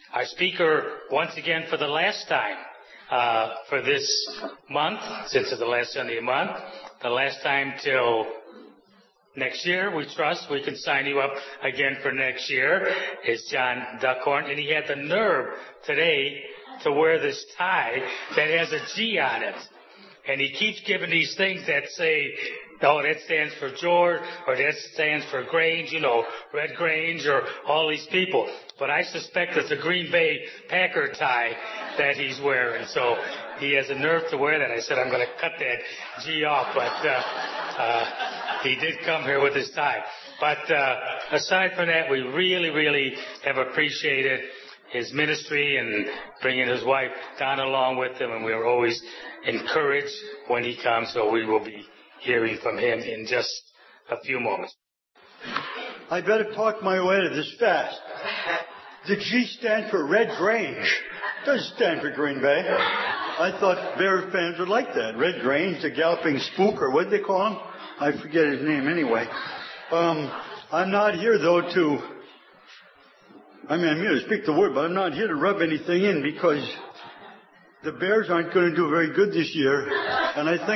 Our speaker, once again for the last time, for this month, since it's the last Sunday of the month, the last time till next year, we trust we can sign you up again for next year, is John Duckhorn. And he had the nerve today to wear this tie that has a G on it. And he keeps giving these things that say, oh, that stands for George, or that stands for Grange, Red Grange, or all these people. But I suspect it's a Green Bay Packer tie that he's wearing. So he has a nerve to wear that. I said, I'm going to cut that G off. But he did come here with his tie. But aside from that, we really, really have appreciated his ministry and bringing his wife Donna along with him. And we are always encouraged when he comes. So we will be hearing from him in just a few moments. I better talk my way to this fast. The G stands for Red Grange. It doesn't stand for Green Bay. I thought Bear fans would like that. Red Grange, the Galloping Spook, or what did they call him? I forget his name anyway. I'm not here, though, I'm here to speak the word, but I'm not here to rub anything in because the Bears aren't going to do very good this year. And I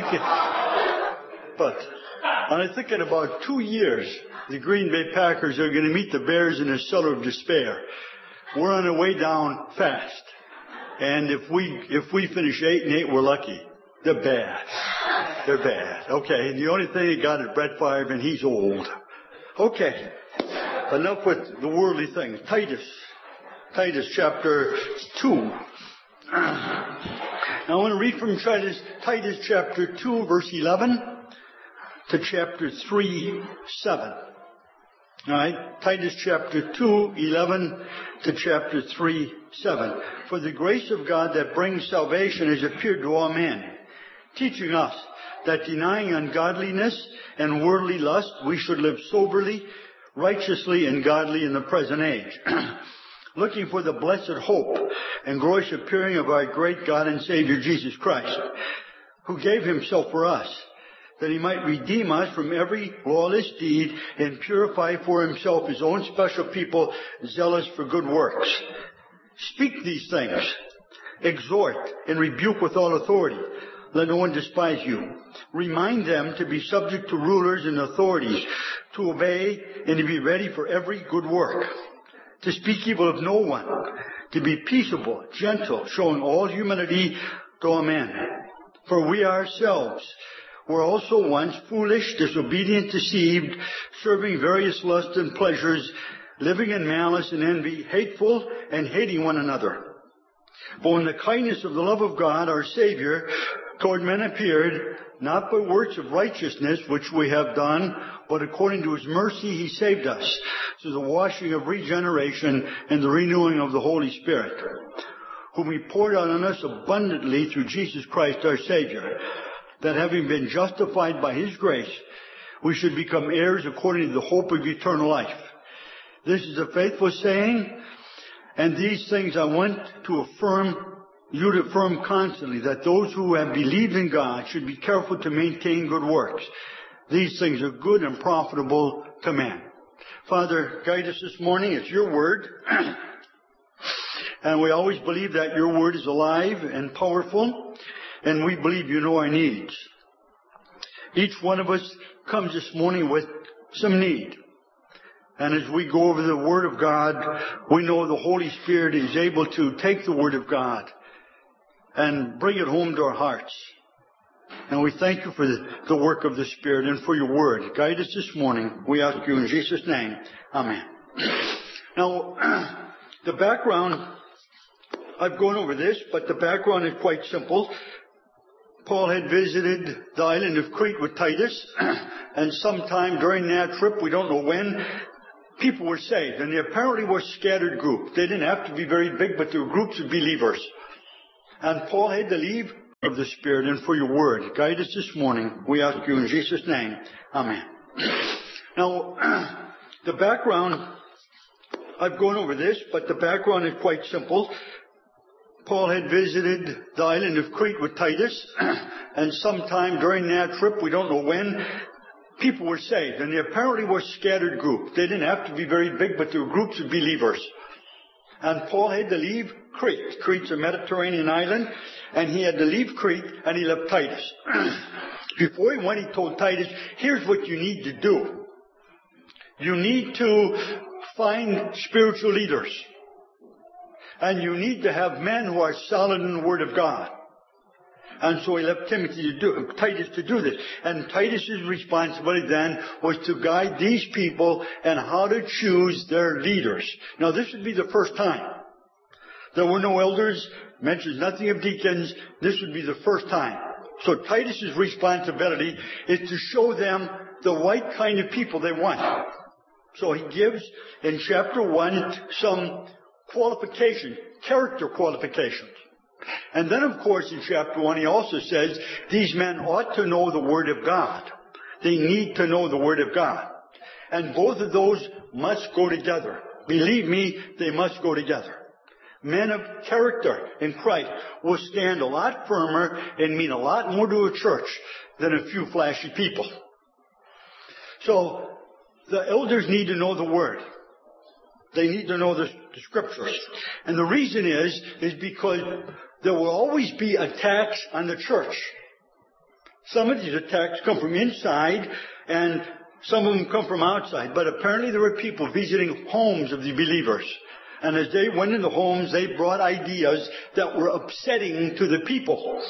think in about 2 years, the Green Bay Packers are going to meet the Bears in a cellar of despair. We're on our way down fast. And if we finish 8-8, we're lucky. They're bad. They're bad. Okay, the only thing they got is Brett Favre, and he's old. Okay, enough with the worldly things. Titus chapter 2. Now I want to read from Titus chapter 2, verse 11 to chapter 3, 7. All right, Titus chapter 2, 11 to chapter 3, 7. For the grace of God that brings salvation has appeared to all men, teaching us that denying ungodliness and worldly lust, we should live soberly, righteously, and godly in the present age, looking for the blessed hope and glorious appearing of our great God and Savior Jesus Christ, who gave himself for us, that he might redeem us from every lawless deed and purify for himself his own special people, zealous for good works. Speak these things, exhort and rebuke with all authority. Let no one despise you. Remind them to be subject to rulers and authorities, to obey and to be ready for every good work, to speak evil of no one, to be peaceable, gentle, showing all humility to all men. For we ourselves were also once foolish, disobedient, deceived, serving various lusts and pleasures, living in malice and envy, hateful and hating one another. But when the kindness of the love of God, our Savior, toward men appeared, not by works of righteousness which we have done, but according to his mercy he saved us, through the washing of regeneration and the renewing of the Holy Spirit, whom he poured out on us abundantly through Jesus Christ our Savior, that having been justified by his grace, we should become heirs according to the hope of eternal life. This is a faithful saying, and these things I want to you to affirm constantly, that those who have believed in God should be careful to maintain good works. These things are good and profitable to man. Father, guide us this morning. It's your word. And we always believe that your word is alive and powerful. And we believe you know our needs. Each one of us comes this morning with some need. And as we go over the Word of God, we know the Holy Spirit is able to take the Word of God and bring it home to our hearts. And we thank you for the work of the Spirit and for your Word. Guide us this morning. We ask you in Jesus' name. Amen. Now, the background, I've gone over this, but the background is quite simple. Paul had visited the island of Crete with Titus, and sometime during that trip, we don't know when, people were saved. And they apparently were a scattered group. They didn't have to be very big, but they were groups of believers. And Paul had to leave of the Spirit and for your word. Guide us this morning. We ask you in Jesus' name. Amen. Now, the background, I've gone over this, but the background is quite simple. Paul had visited the island of Crete with Titus, and sometime during that trip, we don't know when, people were saved. And they apparently were a scattered group. They didn't have to be very big, but they were groups of believers. And Paul had to leave Crete. Crete's a Mediterranean island, and he had to leave Crete, and he left Titus. Before he went, he told Titus, here's what you need to do. You need to find spiritual leaders. And you need to have men who are solid in the Word of God. And so he left Titus to do this. And Titus's responsibility then was to guide these people and how to choose their leaders. Now this would be the first time. There were no elders, mentions nothing of deacons. This would be the first time. So Titus's responsibility is to show them the right kind of people they want. So he gives in chapter 1 some qualification, character qualifications. And then, of course, in chapter 1, he also says these men ought to know the Word of God. They need to know the Word of God. And both of those must go together. Believe me, they must go together. Men of character in Christ will stand a lot firmer and mean a lot more to a church than a few flashy people. So, the elders need to know the Word. They need to know the Scriptures. And the reason is because there will always be attacks on the church. Some of these attacks come from inside, and some of them come from outside. But apparently there were people visiting homes of the believers. And as they went in the homes, they brought ideas that were upsetting to the people.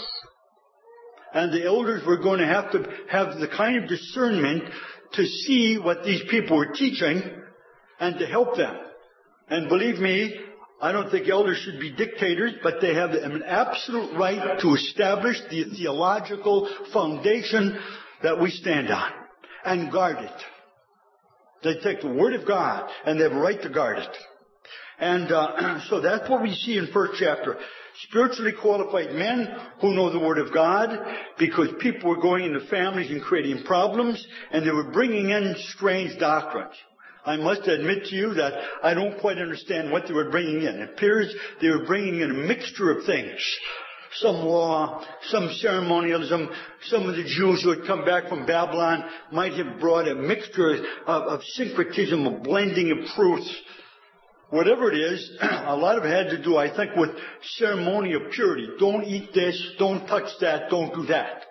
And the elders were going to have the kind of discernment to see what these people were teaching and to help them. And believe me, I don't think elders should be dictators, but they have an absolute right to establish the theological foundation that we stand on and guard it. They take the Word of God and they have a right to guard it. And so that's what we see in first chapter. Spiritually qualified men who know the Word of God, because people were going into families and creating problems, and they were bringing in strange doctrines. I must admit to you that I don't quite understand what they were bringing in. It appears they were bringing in a mixture of things. Some law, some ceremonialism. Some of the Jews who had come back from Babylon might have brought a mixture of syncretism, a blending of truths. Whatever it is, a lot of it had to do, I think, with ceremonial purity. Don't eat this, don't touch that, don't do that.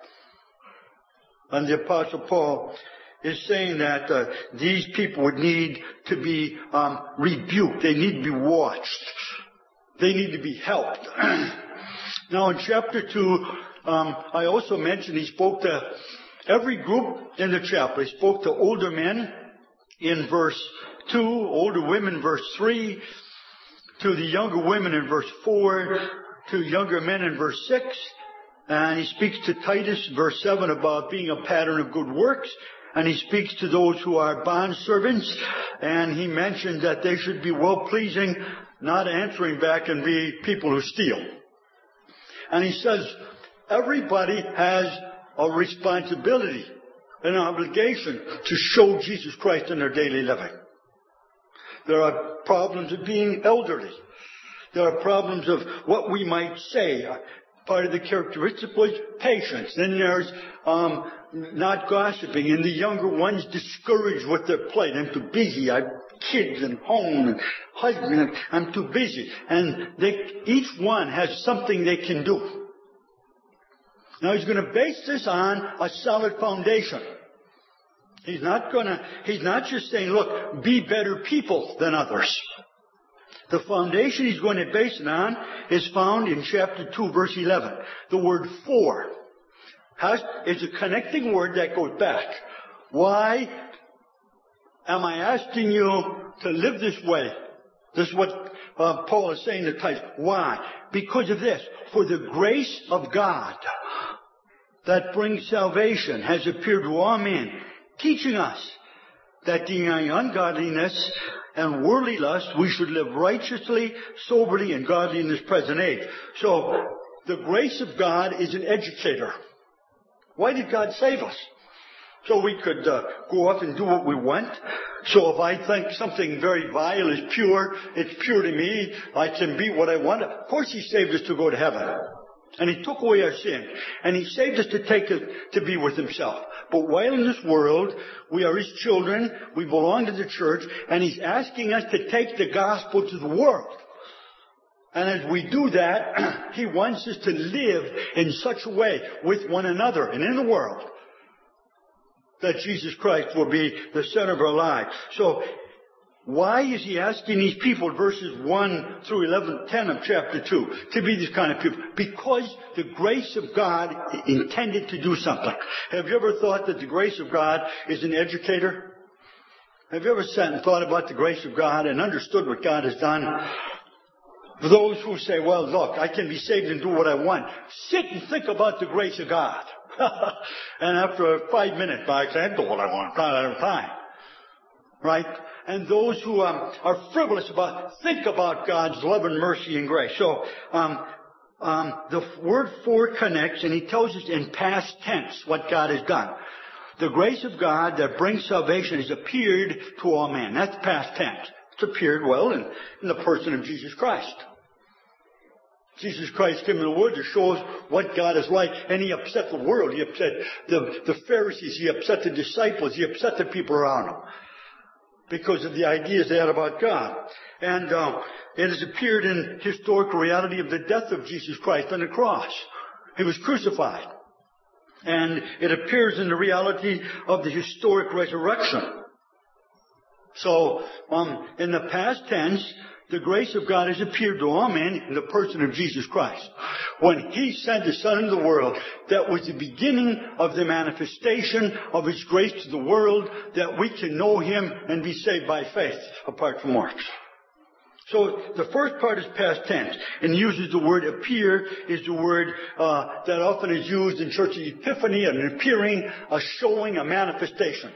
And the Apostle Paul is saying that these people would need to be rebuked. They need to be watched. They need to be helped. Now in chapter 2, I also mentioned he spoke to every group in the chapter. He spoke to older men in verse 2, older women verse 3, to the younger women in verse 4, to younger men in verse 6, and he speaks to Titus verse 7 about being a pattern of good works, and he speaks to those who are bondservants, and he mentioned that they should be well-pleasing, not answering back and be people who steal. And he says everybody has a responsibility, an obligation to show Jesus Christ in their daily living. There are problems of being elderly. There are problems of what we might say. Part of the characteristic was patience. Then there's not gossiping. And the younger ones discouraged with their plight. I'm too busy. I have kids and home and husband. I'm too busy. And each one has something they can do. Now he's going to base this on a solid foundation. He's not just saying, look, be better people than others. The foundation he's going to base it on is found in chapter 2, verse 11. The word for is a connecting word that goes back. Why am I asking you to live this way? This is what Paul is saying to Titus. Why? Because of this. For the grace of God that brings salvation has appeared to all men, teaching us that denying ungodliness and worldly lust, we should live righteously, soberly, and godly in this present age. So, the grace of God is an educator. Why did God save us? So we could go off and do what we want. So if I think something very vile is pure, it's pure to me, I can be what I want. Of course He saved us to go to heaven. And He took away our sin. And He saved us to take it to be with Himself. But while in this world, we are His children, we belong to the church, and He's asking us to take the gospel to the world. And as we do that, He wants us to live in such a way with one another and in the world that Jesus Christ will be the center of our lives. So, why is He asking these people, verses 1 through 10 of chapter 2, to be these kind of people? Because the grace of God intended to do something. Have you ever thought that the grace of God is an educator? Have you ever sat and thought about the grace of God and understood what God has done? For those who say, well, look, I can be saved and do what I want. Sit and think about the grace of God. And after a 5-minute, I can do what I want, not at a time. Right? And those who are frivolous think about God's love and mercy and grace. So, the word for connects, and He tells us in past tense what God has done. The grace of God that brings salvation has appeared to all men. That's past tense. It's appeared, well, in the person of Jesus Christ. Jesus Christ came in the world to show us what God is like, and He upset the world. He upset the Pharisees. He upset the disciples. He upset the people around Him because of the ideas they had about God. And it has appeared in historical reality of the death of Jesus Christ on the cross. He was crucified. And it appears in the reality of the historic resurrection. So, in the past tense, the grace of God has appeared to all men in the person of Jesus Christ. When He sent His Son into the world, that was the beginning of the manifestation of His grace to the world, that we can know Him and be saved by faith, apart from works. So the first part is past tense, and uses the word appear, is the word that often is used in church epiphany, an appearing, a showing, a manifestation.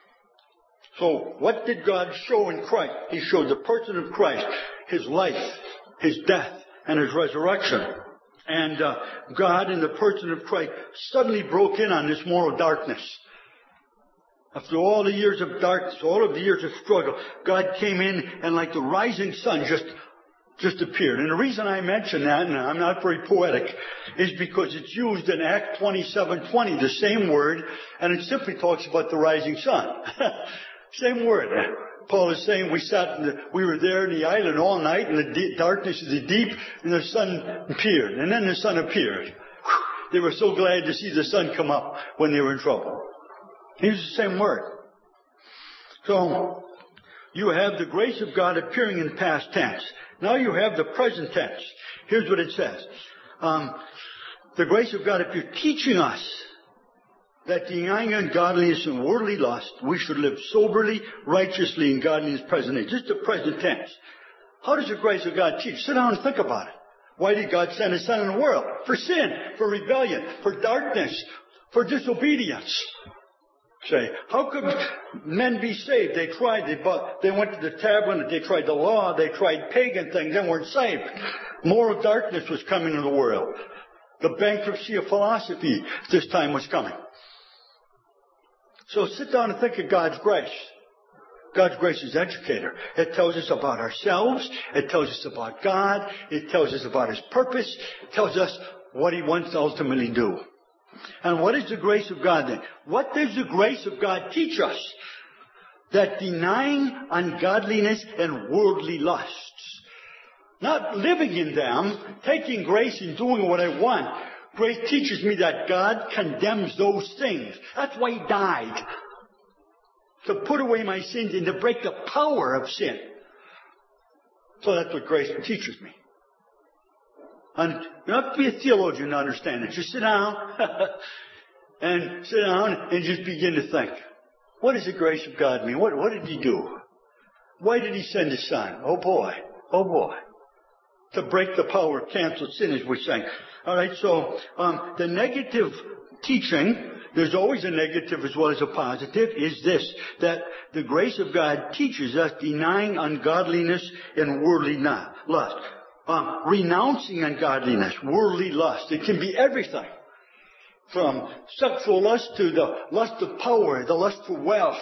So what did God show in Christ? He showed the person of Christ, His life, His death, and His resurrection. And God in the person of Christ suddenly broke in on this moral darkness. After all the years of darkness, all of the years of struggle, God came in and like the rising sun just appeared. And the reason I mention that, and I'm not very poetic, is because it's used in Acts 27:20, the same word, and it simply talks about the rising sun. Same word. Paul is saying we were there in the island all night in the darkness of the deep, and the sun appeared. And then the sun appeared. They were so glad to see the sun come up when they were in trouble. He used the same word. So, you have the grace of God appearing in past tense. Now you have the present tense. Here's what it says. The grace of God appeared teaching us that denying ungodliness and worldly lust, we should live soberly, righteously, and godliness present age. Just the present tense. How does the grace of God teach? Sit down and think about it. Why did God send His Son in the world? For sin, for rebellion, for darkness, for disobedience. Say, how could men be saved? They tried, they went to the tavern, they tried the law, they tried pagan things, they weren't saved. Moral darkness was coming in the world. The bankruptcy of philosophy this time was coming. So sit down and think of God's grace. God's grace is educator. It tells us about ourselves. It tells us about God. It tells us about His purpose. It tells us what He wants to ultimately do. And what is the grace of God then? What does the grace of God teach us? That denying ungodliness and worldly lusts, not living in them, taking grace and doing what I want. Grace teaches me that God condemns those things. That's why He died. To put away my sins and to break the power of sin. So that's what grace teaches me. And you don't have to be a theologian to understand it. Just sit down and just begin to think. What does the grace of God mean? What did He do? Why did He send His Son? Oh boy. To break the power of canceled sin, as we're saying. All right, so the negative teaching, there's always a negative as well as a positive, is this, that the grace of God teaches us denying ungodliness and worldly lust. Renouncing ungodliness, worldly lust. It can be everything. From sexual lust to the lust of power, the lust for wealth.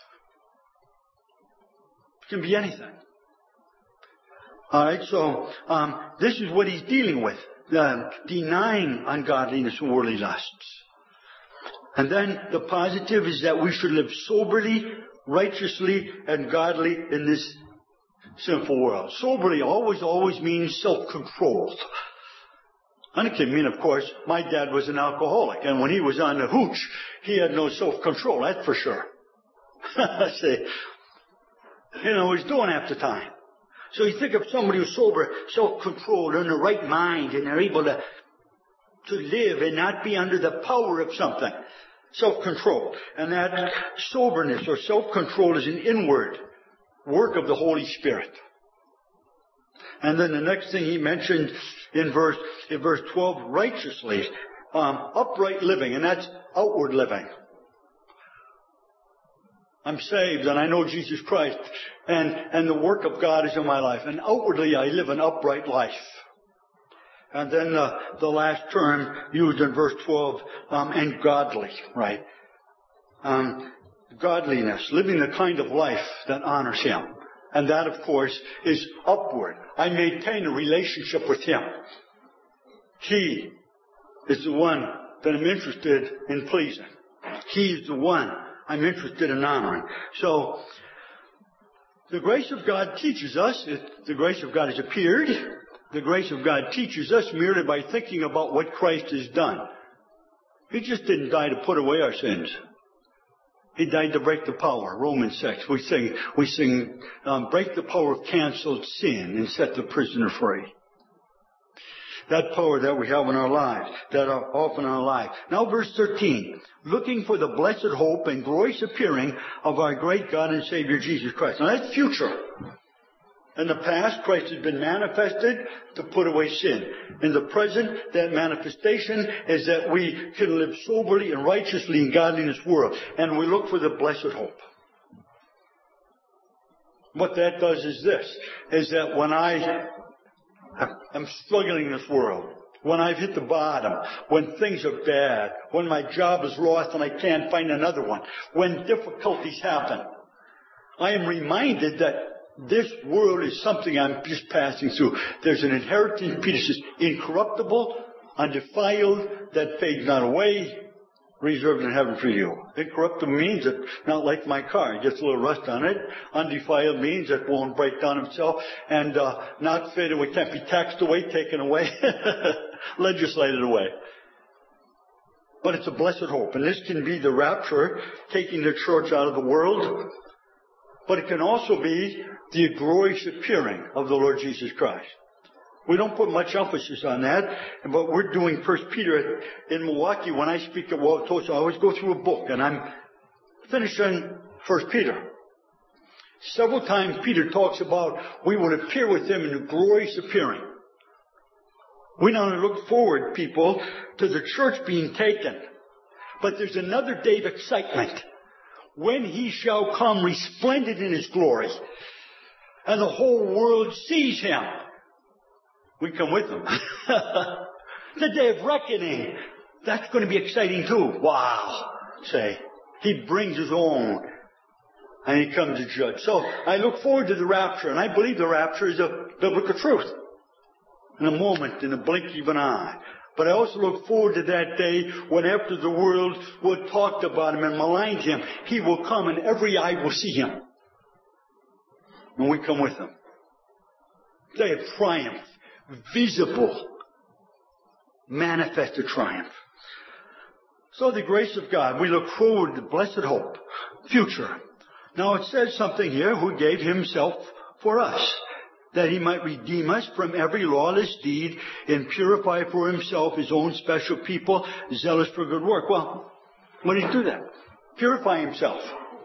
It can be anything. Alright, so this is what He's dealing with. Denying ungodliness and worldly lusts. And then the positive is that we should live soberly, righteously, and godly in this sinful world. Soberly always means self-controlled. And it can mean, of course, my dad was an alcoholic, and when he was on the hooch, he had no self-control, that's for sure. See, he's doing half the time. So you think of somebody who's sober, self-controlled, in the right mind, and they're able to live and not be under the power of something. Self-control. And that soberness or self-control is an inward work of the Holy Spirit. And then the next thing he mentioned in verse 12, righteously, upright living, and that's outward living. I'm saved and I know Jesus Christ, and the work of God is in my life, and outwardly I live an upright life. And then the last term used in verse 12, and godly, right? Godliness, living the kind of life that honors Him. And that, of course, is upward. I maintain a relationship with Him. He is the one that I'm interested in pleasing. He is the one I'm interested in honoring. So, the grace of God teaches us, the grace of God has appeared. The grace of God teaches us merely by thinking about what Christ has done. He just didn't die to put away our sins. He died to break the power. Romans 6. We sing, break the power of canceled sin and set the prisoner free. That power that we have in our lives, that are often in our lives. Now verse 13. Looking for the blessed hope and glorious appearing of our great God and Savior Jesus Christ. Now that's future. In the past, Christ has been manifested to put away sin. In the present, that manifestation is that we can live soberly and righteously in godliness world. And we look for the blessed hope. What that does is this, is that when I am struggling in this world, when I've hit the bottom, when things are bad, when my job is lost and I can't find another one, when difficulties happen, I am reminded that this world is something I'm just passing through. There's an inheritance, Peter says, incorruptible, undefiled, that fades not away, reserved in heaven for you. Incorruptible means that, not like my car, it gets a little rust on it. Undefiled means it won't break down itself. And not faded away, can't be taxed away, taken away, legislated away. But it's a blessed hope. And this can be the rapture, taking the church out of the world. But it can also be the glorious appearing of the Lord Jesus Christ. We don't put much emphasis on that, but we're doing 1 Peter in Milwaukee. When I speak at Wauwatosa, I always go through a book, and I'm finishing 1 Peter. Several times Peter talks about we would appear with Him in the glorious appearing. We not only look forward, people, to the church being taken, but there's another day of excitement. When He shall come resplendent in His glory, and the whole world sees Him, we come with Him. The day of reckoning, that's going to be exciting too. Wow. Say, He brings His own, and He comes to judge. So, I look forward to the rapture, and I believe the rapture is a biblical truth. In a moment, in a blink of an eye. But I also look forward to that day when after the world will talk about Him and maligned Him, He will come and every eye will see Him. And we come with Him. Day of triumph. Visible. Manifested triumph. So the grace of God, we look forward to blessed hope. Future. Now it says something here, who gave Himself for us, that He might redeem us from every lawless deed and purify for Himself His own special people, zealous for good work. Well, what did He do that? Purify Himself.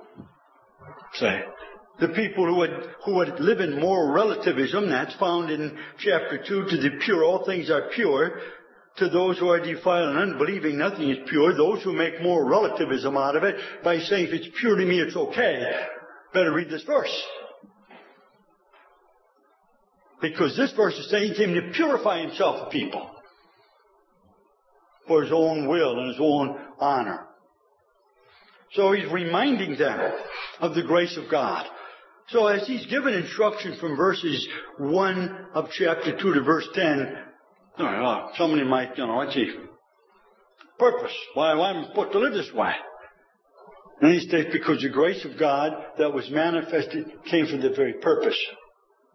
Say, the people who would live in moral relativism, that's found in chapter 2, to the pure, all things are pure. To those who are defiled and unbelieving, nothing is pure. Those who make moral relativism out of it by saying, if it's pure to me, it's okay. Better read this verse. Because this verse is saying He came to purify Himself of people for His own will and His own honor. So He's reminding them of the grace of God. So as He's given instruction from verses 1 of chapter 2 to verse 10, somebody might, what's He purpose? Why am I supposed to live this way? And He states, because the grace of God that was manifested came for the very purpose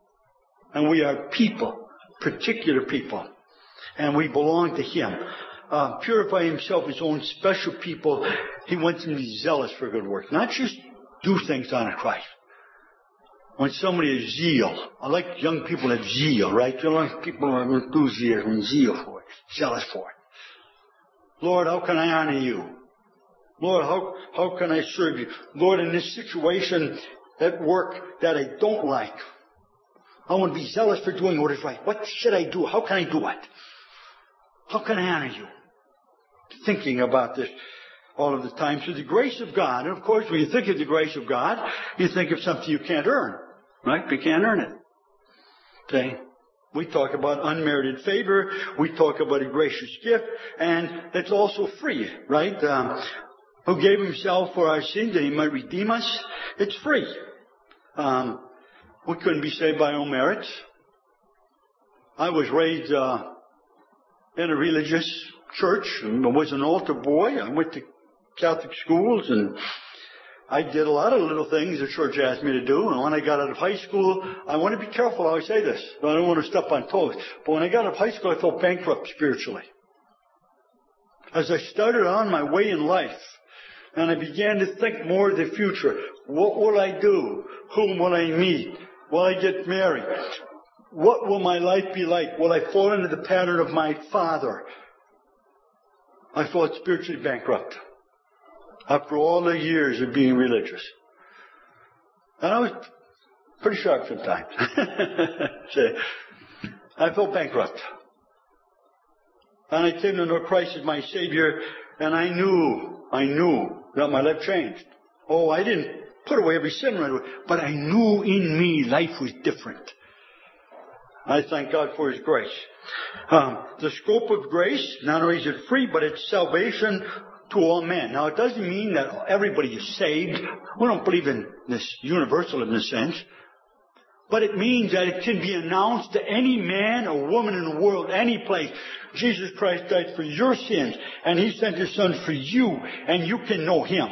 And we are people, particular people. And we belong to Him. Purify Himself, His own special people. He wants them to be zealous for good work. Not just do things on Christ. When somebody has zeal, I like young people that have zeal, right? Young people have enthusiasm and zeal for it, zealous for it. Lord, how can I honor you? Lord, how can I serve you? Lord, in this situation at work that I don't like, I want to be zealous for doing what is right. What should I do? How can I do it? How can I honor you? Thinking about this all of the time. So the grace of God, and of course when you think of the grace of God, you think of something you can't earn. Right? You can't earn it. Okay? We talk about unmerited favor. We talk about a gracious gift. And it's also free. Right? Who gave Himself for our sins that He might redeem us. It's free. We couldn't be saved by our own merits. I was raised in a religious church. I was an altar boy. I went to Catholic schools, and I did a lot of little things the church asked me to do. And when I got out of high school, I want to be careful how I say this. I don't want to step on toes. But when I got out of high school, I felt bankrupt spiritually. As I started on my way in life, and I began to think more of the future. What will I do? Whom will I meet? Will I get married? What will my life be like? Will I fall into the pattern of my father? I felt spiritually bankrupt after all the years of being religious. And I was pretty sharp sometimes. I felt bankrupt. And I came to know Christ as my Savior, and I knew that my life changed. Oh, I didn't put away every sin right away, but I knew in me life was different. I thank God for His grace. The scope of grace, not only is it free, but it's salvation to all men. Now, it doesn't mean that everybody is saved. We don't believe in this universalism in a sense. But it means that it can be announced to any man or woman in the world, any place. Jesus Christ died for your sins, and He sent His Son for you, and you can know Him.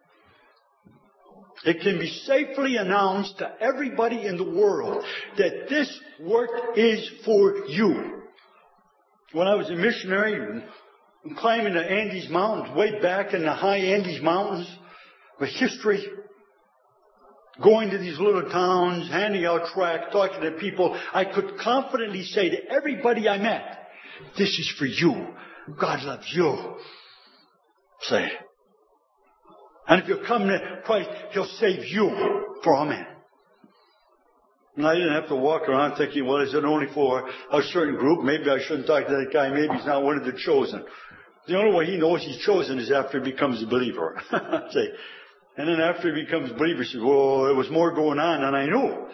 It can be safely announced to everybody in the world that this work is for you. When I was a missionary, climbing the Andes Mountains, way back in the high Andes Mountains, with history, going to these little towns, handing out tracts, talking to people, I could confidently say to everybody I met, this is for you. God loves you. Say it. And if you come to Christ, He'll save you for all men. And I didn't have to walk around thinking, well, is it only for a certain group? Maybe I shouldn't talk to that guy. Maybe he's not one of the chosen. The only way he knows he's chosen is after he becomes a believer. And then after he becomes a believer, he says, well, there was more going on than I knew.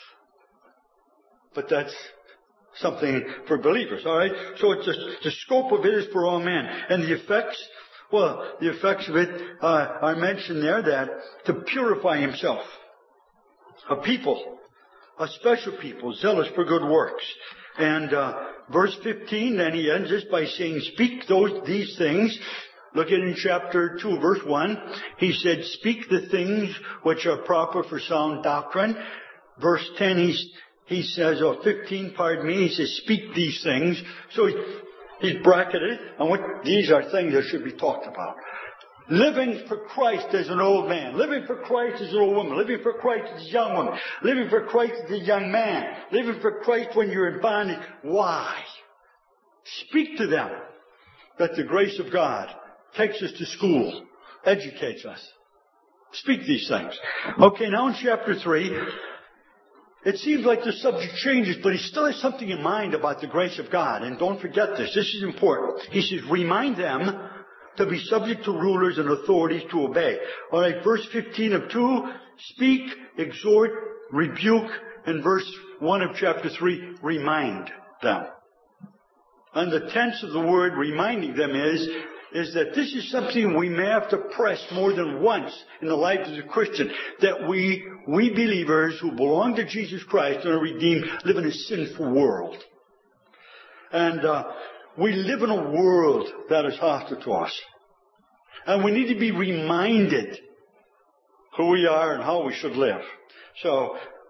But that's something for believers, all right? So it's the scope of it is for all men. And the effects, well, the effects of it are mentioned there, that to purify Himself. A people, a special people, zealous for good works. And verse 15, then he ends this by saying, speak these things. Look at in chapter 2, verse 1. He said, speak the things which are proper for sound doctrine. Verse 10, he says, or 15, pardon me, he says, speak these things. So he's bracketed, and these are things that should be talked about. Living for Christ as an old man. Living for Christ as an old woman. Living for Christ as a young woman. Living for Christ as a young man. Living for Christ when you're in bondage. Why? Speak to them that the grace of God takes us to school, educates us. Speak these things. Okay, now in chapter 3, it seems like the subject changes, but he still has something in mind about the grace of God. And don't forget this. This is important. He says, remind them to be subject to rulers and authorities to obey. All right, verse 15 of 2, speak, exhort, rebuke, and verse 1 of chapter 3, remind them. And the tense of the word reminding them is that this is something we may have to press more than once in the life of the Christian, that we believers who belong to Jesus Christ and are redeemed live in a sinful world. And we live in a world that is hostile to us. And we need to be reminded who we are and how we should live. So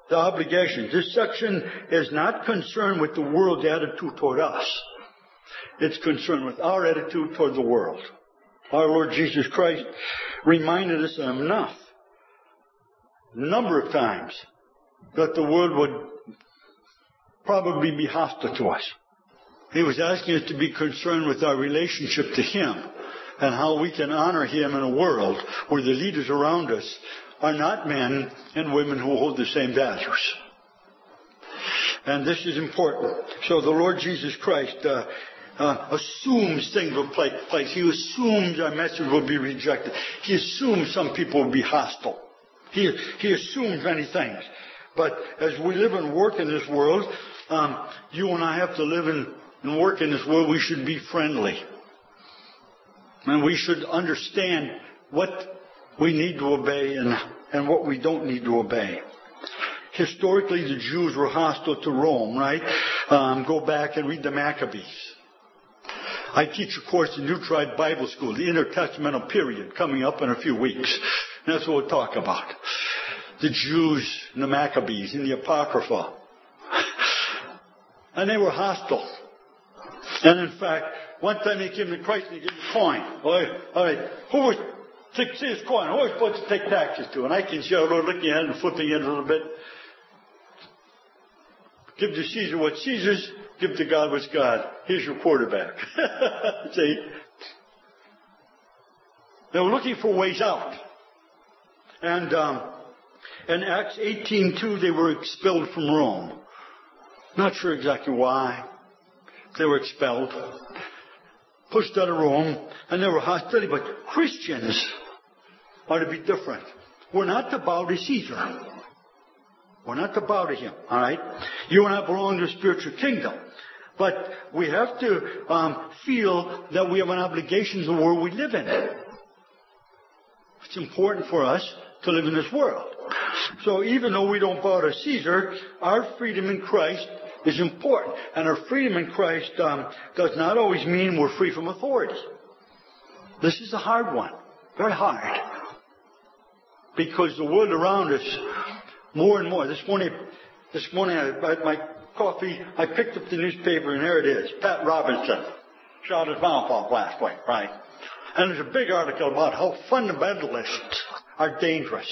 the obligations. This section is not concerned with the world's attitude toward us. It's concerned with our attitude toward the world. Our Lord Jesus Christ reminded us enough, a number of times, that the world would probably be hostile to us. He was asking us to be concerned with our relationship to Him and how we can honor Him in a world where the leaders around us are not men and women who hold the same values. And this is important. So the Lord Jesus Christ assumes things will take place. He assumes our message will be rejected. He assumes some people will be hostile. He assumes many things. But as we live and work in this world, you and I have to live and work in this world. We should be friendly. And we should understand what we need to obey and what we don't need to obey. Historically, the Jews were hostile to Rome, right? Go back and read the Maccabees. I teach a course in New Tribe Bible School, the intertestamental period, coming up in a few weeks. And that's what we'll talk about. The Jews and the Maccabees and the Apocrypha. And they were hostile. And in fact, one time they came to Christ and he gave him a coin. All right, who was to see his coin? Who was supposed to take taxes to? And I can see our Lord looking at it and flipping it a little bit. Give to Caesar what's Caesar's. Give to God what's God. Here's your quarterback. See? They were looking for ways out. And in Acts 18:2, they were expelled from Rome. Not sure exactly why. They were expelled. Pushed out of Rome. And there were hostility. But Christians are to be different. We're not to bow to Caesar. We're not to bow to him, all right? You and I belong to a spiritual kingdom. But we have to feel that we have an obligation to the world we live in. It's important for us to live in this world. So even though we don't bow to Caesar, our freedom in Christ is important. And our freedom in Christ does not always mean we're free from authority. This is a hard one. Very hard. Because the world around us, more and more. This morning I had my coffee. I picked up the newspaper, and there it is. Pat Robertson shot his mouth off last week, right? And there's a big article about how fundamentalists are dangerous.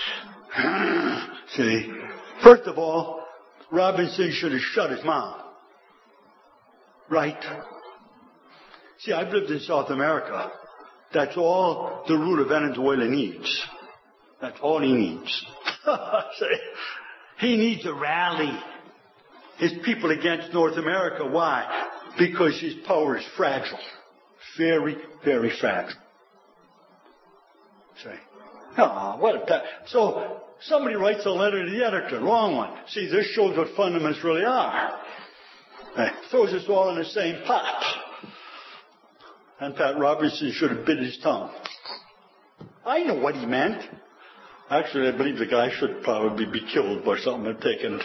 See, first of all, Robinson should have shut his mouth. Right? See, I've lived in South America. That's all the root of Venezuela needs. That's all he needs. He needs a rally. His people against North America. Why? Because his power is fragile. Very, very fragile. Say, oh, what a so somebody writes a letter to the editor. Wrong one. See, this shows what fundamentalists really are. Throws us all in the same pot. And Pat Robertson should have bit his tongue. I know what he meant. Actually, I believe the guy should probably be killed by something and taken.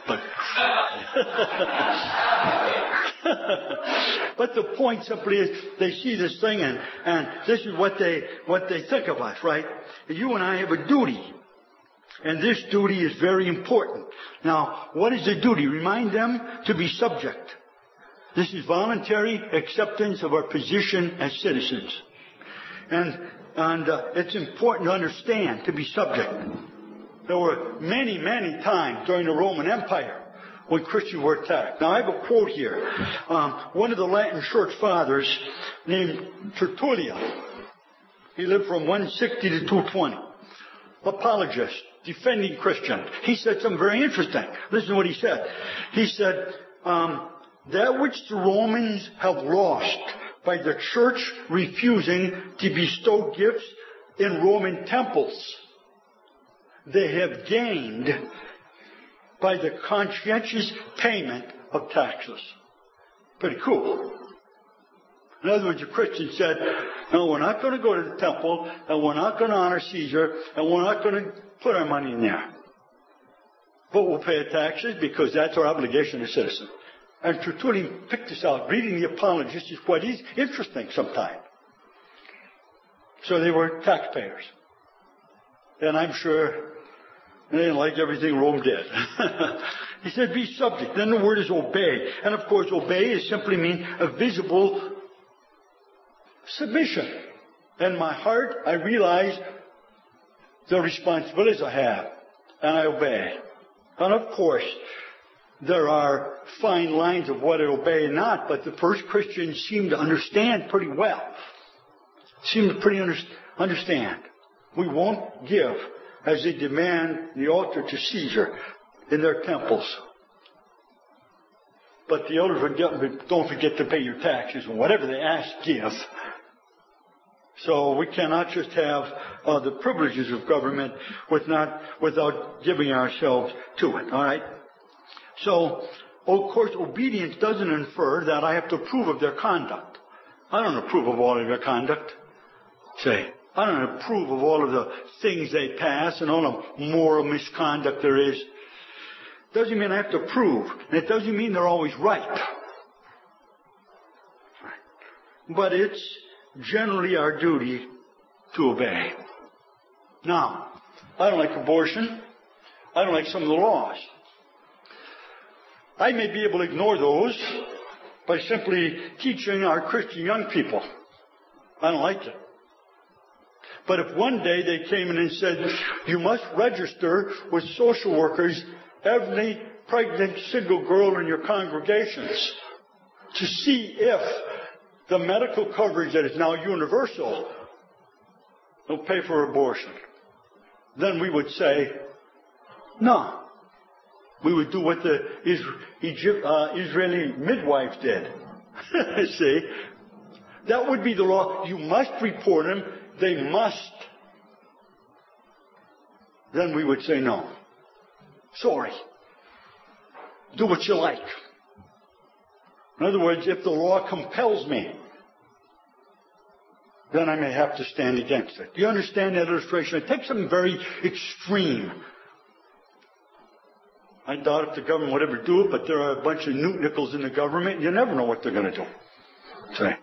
But the point simply is they see this thing and this is what they think of us, right? You and I have a duty. And this duty is very important. Now, what is the duty? Remind them to be subject. This is voluntary acceptance of our position as citizens. And it's important to understand, to be subject. There were many, many times during the Roman Empire when Christians were attacked. Now, I have a quote here. One of the Latin church fathers named Tertullian. He lived from 160 to 220. Apologist, defending Christians. He said something very interesting. Listen to what he said. He said, that which the Romans have lost by the church refusing to bestow gifts in Roman temples, they have gained by the conscientious payment of taxes. Pretty cool. In other words, the Christian said, no, we're not going to go to the temple, and we're not going to honor Caesar, and we're not going to put our money in there. But we'll pay taxes because that's our obligation as citizens. And Tertullian picked this out. Reading the Apologist is quite interesting sometimes. So they were taxpayers. And I'm sure They didn't like everything Rome did. He said, be subject. Then the word is obey. And of course, obey is simply mean a visible submission. In my heart, I realize the responsibilities I have, and I obey. And of course, there are fine lines of what I obey and not, but the first Christians seem to understand pretty well. Understand. We won't give as they demand the altar to Caesar in their temples. But the elders would don't forget to pay your taxes, and whatever they ask, give. So we cannot just have the privileges of government without giving ourselves to it. All right. So, of course, obedience doesn't infer that I have to approve of their conduct. I don't approve of all of their conduct. I don't approve of all of the things they pass and all the moral misconduct there is. Doesn't mean I have to approve, and it doesn't mean they're always right. But it's generally our duty to obey. Now, I don't like abortion. I don't like some of the laws. I may be able to ignore those by simply teaching our Christian young people. I don't like it. But if one day they came in and said, you must register with social workers every pregnant single girl in your congregations to see if the medical coverage that is now universal will pay for abortion, then we would say, no. We would do what the Israeli midwives did. See? That would be the law. You must report them. They must. Then we would say no. Sorry. Do what you like. In other words, if the law compels me, then I may have to stand against it. Do you understand that illustration? It takes something very extreme. I doubt if the government would ever do it, but there are a bunch of Newt-Nichols in the government, and you never know what they're going to do. See?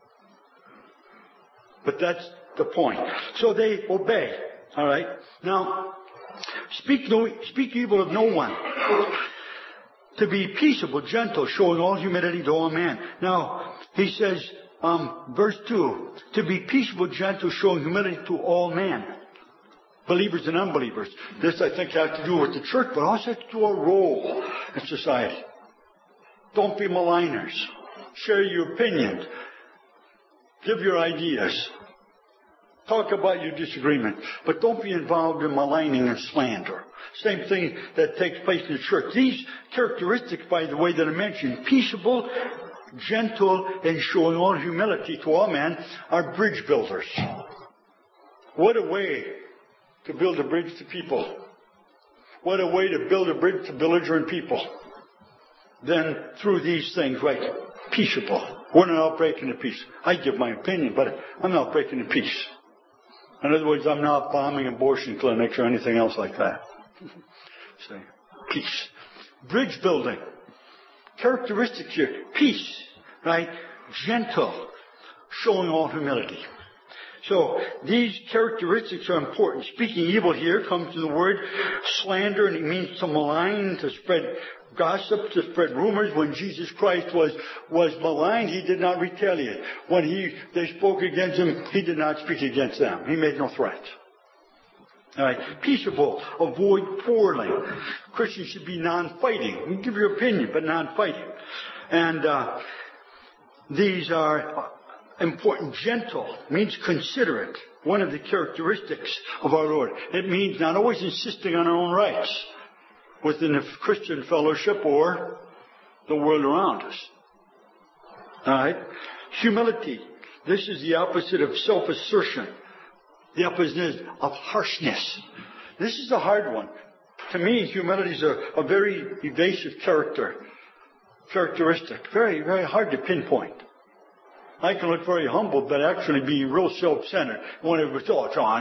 But that's the point. So they obey. All right? Now, speak evil of no one. To be peaceable, gentle, showing all humility to all men. Now, he says, verse 2, to be peaceable, gentle, showing humility to all men. Believers and unbelievers. This, I think, has to do with the church, but also has to do with our role in society. Don't be maligners. Share your opinions. Give your ideas. Talk about your disagreement. But don't be involved in maligning and slander. Same thing that takes place in the church. These characteristics, by the way, that I mentioned, peaceable, gentle, and showing all humility to all men, are bridge builders. What a way to build a bridge to people. What a way to build a bridge to belligerent people. Then through these things, right, peaceable. We're not breaking the peace. I give my opinion, but I'm not breaking the peace. In other words, I'm not bombing abortion clinics or anything else like that. Say, peace. Bridge building. Characteristics here. Peace, right? Gentle. Showing all humility. So, these characteristics are important. Speaking evil here comes from the word slander, and it means to malign, to spread gossip, to spread rumors. When Jesus Christ was maligned, he did not retaliate. When they spoke against him, he did not speak against them. He made no threats. All right. Peaceable. Avoid quarreling. Christians should be non-fighting. You can give your opinion, but non-fighting. And these are important. Gentle means considerate. One of the characteristics of our Lord. It means not always insisting on our own rights within the Christian fellowship or the world around us. All right? Humility. This is the opposite of self-assertion. The opposite of harshness. This is a hard one. To me, humility is a very evasive characteristic. Very, very hard to pinpoint. I can look very humble, but actually be real self-centered. When it was,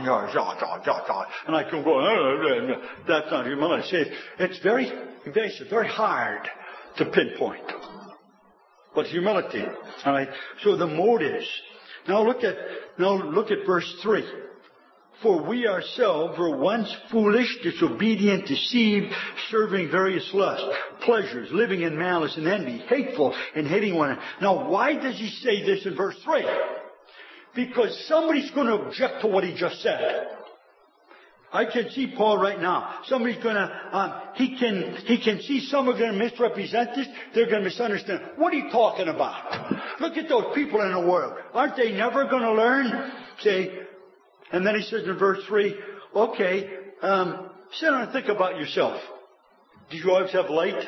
and I can go, that's not humility. See, it's very evasive, very hard to pinpoint. But humility, all right. So the motives. Now look at verse 3. For we ourselves were once foolish, disobedient, deceived, serving various lusts, pleasures, living in malice and envy, hateful and hating one another. Now, why does he say this in verse 3? Because somebody's going to object to what he just said. I can see Paul right now. Somebody's going to, he can see some are going to misrepresent this. They're going to misunderstand. What are you talking about? Look at those people in the world. Aren't they never going to learn? Say, and then he says in verse 3, okay, sit down and think about yourself. Did you always have light?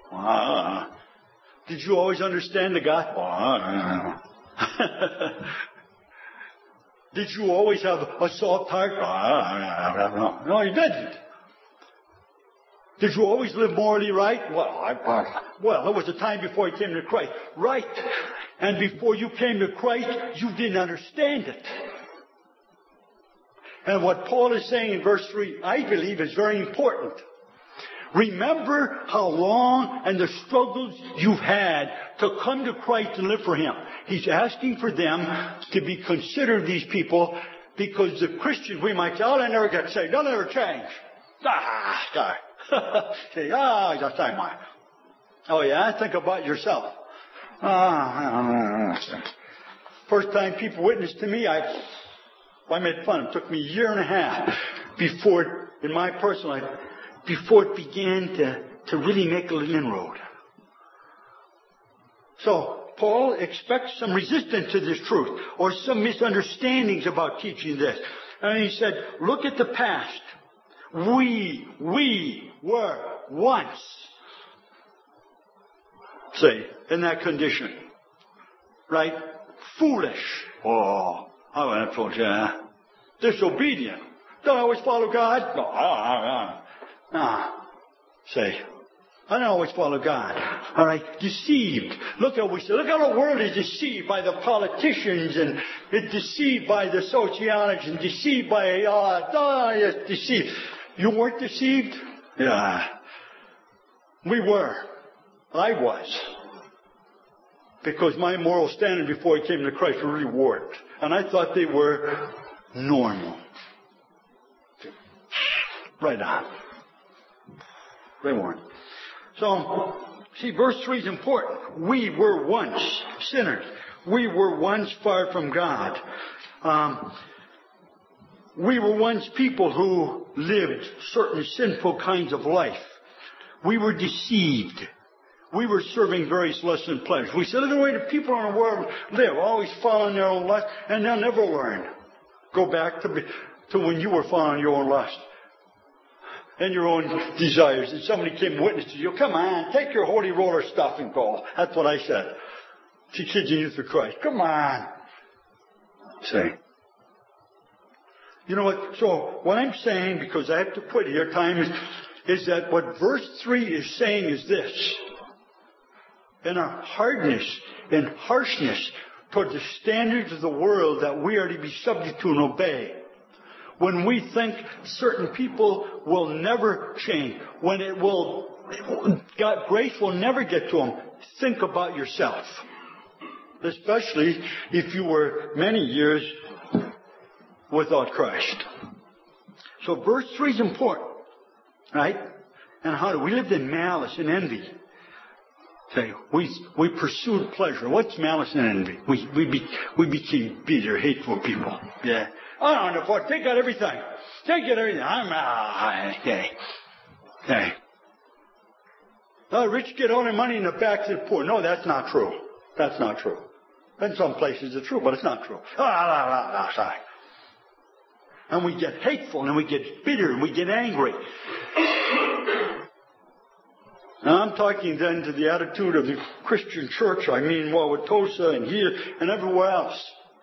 Did you always understand the gospel? Did you always have a soft heart? No, you didn't. Did you always live morally right? Well, there was a time before you came to Christ. Right. And before you came to Christ, you didn't understand it. And what Paul is saying in verse 3, I believe, is very important. Remember how long and the struggles you've had to come to Christ and live for Him. He's asking for them to be considered, these people, because the Christians, we might say, oh, they never get saved. They'll never change. Say, just time. Oh, yeah? Think about yourself. First time people witnessed to me, I made fun. It took me a year and a half before, in my personal life, before it began to really make an inroad. So, Paul expects some resistance to this truth, or some misunderstandings about teaching this. And he said, look at the past. We were once, say, in that condition. Right? Foolish. Oh, I went for disobedient. Don't I always follow God? No. Say, I don't always follow God. All right, deceived. Look how the world is deceived by the politicians, and it's deceived by the sociologists, and deceived by it's deceived. You weren't deceived? Yeah, we were. I was, because my moral standard before I came to Christ were really warped, and I thought they were normal. Right on. They weren't. So, see, verse 3 is important. We were once sinners. We were once far from God. We were once people who lived certain sinful kinds of life. We were deceived. We were serving various lusts and pleasures. We said, look at the way the people in the world live, always following their own lust, and they'll never learn. Go back to when you were following your own lust and your own desires. And somebody came and witnessed to you. Come on, take your holy roller stuff and go. That's what I said to kids in Youth for Christ. Come on. Say. You know what? So what I'm saying, because I have to quit here, time is that what verse 3 is saying is this. In our hardness and harshness toward the standards of the world that we are to be subject to and obey. When we think certain people will never change, when God, grace will never get to them, think about yourself. Especially if you were many years without Christ. So verse 3 is important, right? And how do we live in malice and envy? Say, we pursued pleasure. What's malice and envy? We became bitter, hateful people. Yeah. I don't know. They got everything. They get everything. Okay. The rich get all their money in the back to the poor. No, that's not true. That's not true. In some places it's true, but it's not true. Sorry. And we get hateful, and we get bitter, and we get angry. Now I'm talking then to the attitude of the Christian church. I mean, Wauwatosa and here and everywhere else.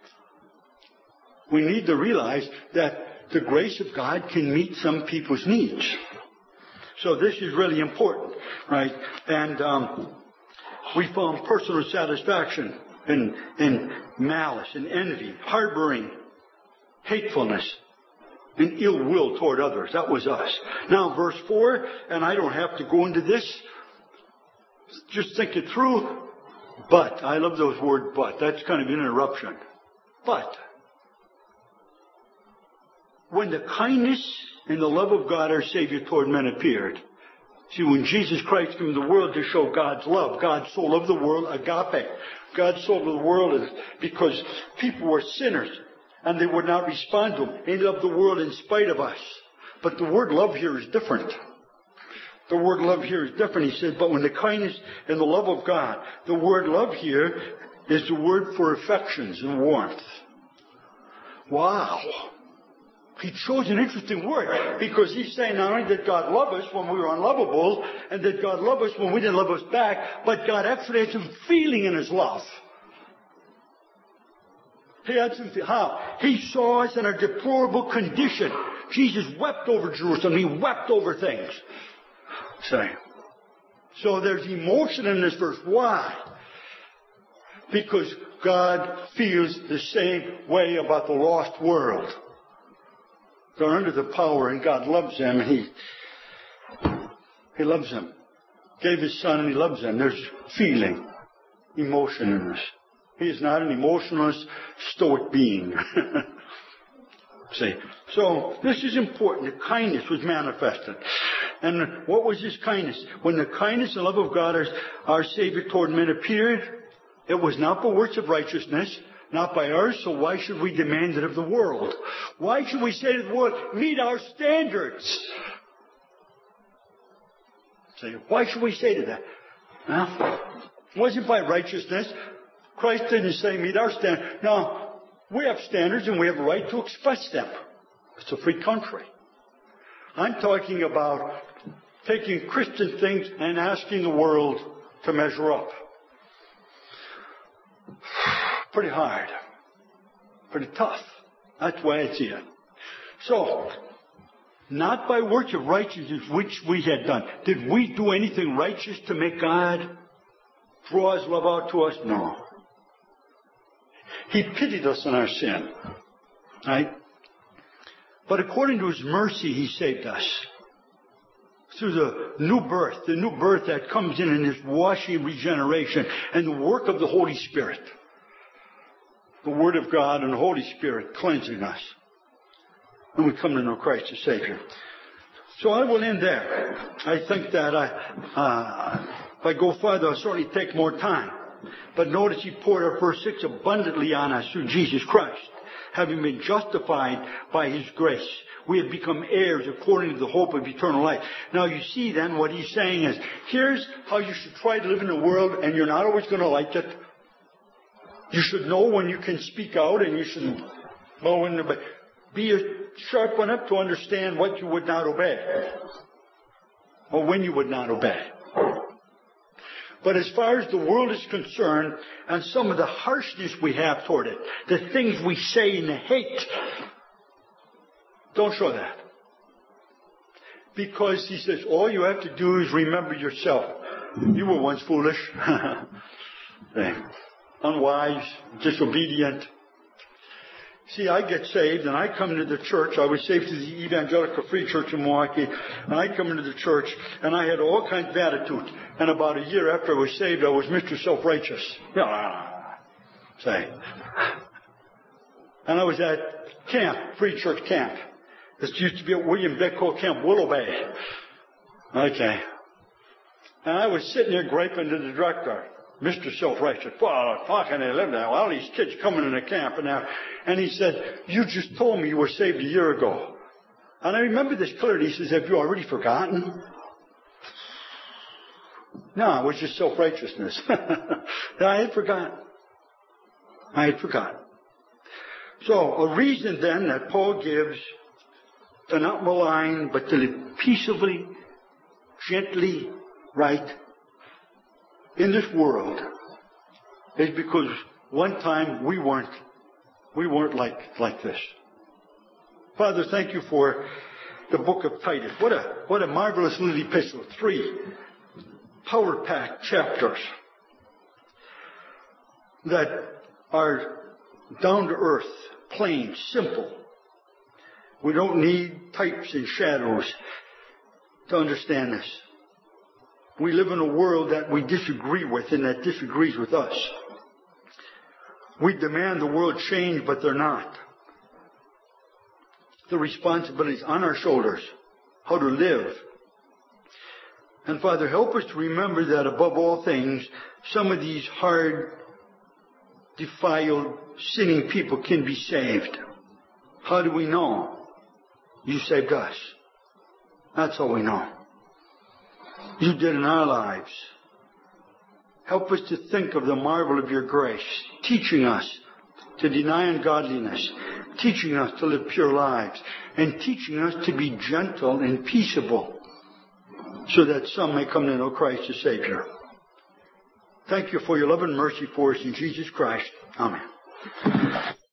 We need to realize that the grace of God can meet some people's needs. So this is really important, right? And we found personal satisfaction in malice and envy, harboring, hatefulness, and ill will toward others. That was us. Now verse 4, and I don't have to go into this. Just think it through. But, I love those words but. That's kind of an interruption. But, when the kindness and the love of God our Savior toward men appeared. See, when Jesus Christ came to the world to show God's love, God so loved the world, agape. God so loved the world because people were sinners and they would not respond to Him. He loved the world in spite of us. But the word love here is different. The word love here is different. He said, but when the kindness and the love of God, the word love here is the word for affections and warmth. Wow. He chose an interesting word because he's saying not only did God love us when we were unlovable and that God loved us when we didn't love us back, but God actually had some feeling in His love. He had some, how? He saw us in our deplorable condition. Jesus wept over Jerusalem. He wept over things. So there's emotion in this verse. Why? Because God feels the same way about the lost world. They're under the power and God loves them and He loves them. Gave His Son and He loves them. There's feeling, emotion in this. He is not an emotionless, stoic being. See? So this is important. The kindness was manifested. And what was this kindness? When the kindness and love of God our Savior toward men appeared, it was not by works of righteousness, not by ours, so why should we demand it of the world? Why should we say to the world, meet our standards? Say, why should we say to that? It wasn't by righteousness. Christ didn't say meet our standards. No, we have standards and we have a right to express them. It's a free country. I'm talking about taking Christian things and asking the world to measure up. Pretty hard. Pretty tough. That's why I see it. So, not by works of righteousness which we had done. Did we do anything righteous to make God draw His love out to us? No. He pitied us in our sin. Right? But according to His mercy, He saved us. Through the new birth that comes in this washing regeneration and the work of the Holy Spirit. The Word of God and the Holy Spirit cleansing us. And we come to know Christ as Savior. So I will end there. I think that if I go further, I'll certainly take more time. But notice He poured out verse 6 abundantly on us through Jesus Christ. Having been justified by His grace, we have become heirs according to the hope of eternal life. Now you see then what He's saying is, here's how you should try to live in the world, and you're not always going to like it. You should know when you can speak out, and you should know when to be sharp enough to understand what you would not obey, or when you would not obey. But as far as the world is concerned, and some of the harshness we have toward it, the things we say and the hate, don't show that. Because He says, all you have to do is remember yourself. You were once foolish, unwise, disobedient. See, I get saved and I come into the church. I was saved to the Evangelical Free Church in Milwaukee. And I come into the church and I had all kinds of attitude. And about a year after I was saved, I was Mr. Self-Righteous. Say. And I was at camp, Free Church camp. This used to be at William Becko Camp, Willow Bay. Okay. And I was sitting there griping to the director. Mr. Self-Righteous, well, how can they live there? Well, these kids coming in the camp and he said, you just told me you were saved a year ago. And I remember this clearly. He says, have you already forgotten? No, it was just self-righteousness. I had forgotten. So, a reason then that Paul gives to not malign, but to live peaceably, gently, right, in this world is because one time we weren't like this. Father, thank you for the book of Titus. What a marvelous little epistle. 3 power-packed chapters that are down to earth, plain, simple. We don't need types and shadows to understand this. We live in a world that we disagree with and that disagrees with us. We demand the world change, but they're not. the responsibilities on our shoulders, how to live. And Father, help us to remember that above all things, some of these hard, defiled, sinning people can be saved. How do we know? You saved us. That's all we know. You did in our lives. Help us to think of the marvel of your grace, teaching us to deny ungodliness, teaching us to live pure lives, and teaching us to be gentle and peaceable, so that some may come to know Christ as Savior. Thank you for your love and mercy for us in Jesus Christ. Amen.